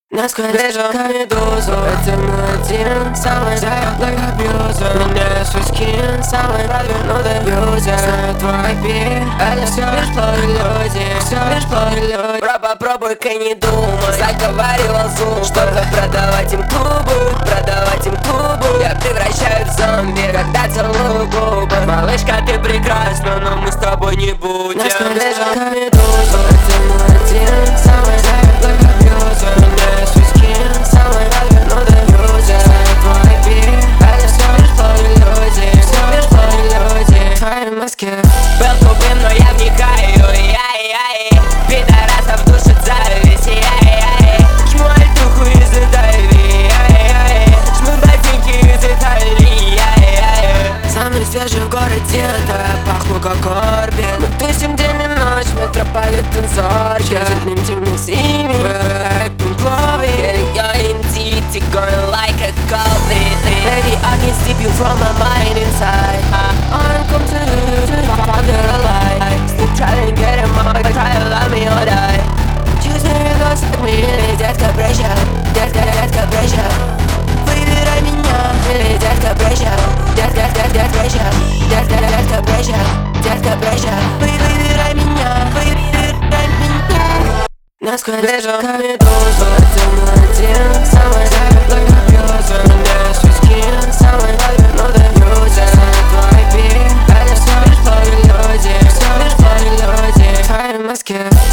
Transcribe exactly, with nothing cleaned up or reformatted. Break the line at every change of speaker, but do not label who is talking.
Насквозь вижу как медузу. Это мой один, самый заебной абьюзер. Меняю свой скин, самый продвинутый юзер. Знаю твой пик, это все лишь плохие люди. Все лишь плохие люди. Бро, попробуй-ка не думай. Заговаривал зум, чтобы продавать им клубы. Продавать им клубы. Я превращаю в зомби, когда целую губы. Малышка, ты прекрасна, но мы с тобой не будем. Насквозь вижу как медузу. Это мой один, самый заебной абьюзер. Меняю свой скин, самый продвинутый юзер. Знаю твой пик, это все лишь плохие люди. Все лишь плохие люди. В твоей Москве был тупым, но я вникаю. Яй-яй. Пидорасов душит зависть. Яй-яй. Жму альтуху из Италии. Яй-яй. Жму ботинки из Италии. Яй-яй. Самый свежий в городе, то я пахну как Орбит. Мы тусим день и ночь, метрополитен зорче. Разлимтим с ними, we're glowing. You're in city, going like a goblin. Baby, I can steal you from my mind inside. I'm come to you, to find it alive. Still try to get him out, try to love me or die. Choose me, go suck me, или детка прощай. Детка, детка прощай. Выбирай меня, или детка прощай. Детка, детка, детка прощай. Детка, детка прощай. Детка прощай. Выбирай меня, выбирай меня. Насквозь вижу как медузу. Это мой один, самый заебной абьюзер. Меняю свой скин, самый продвинутый юзер. Знаю твой пик, это все лишь плохие люди. Все лишь плохие люди. В твоей Москве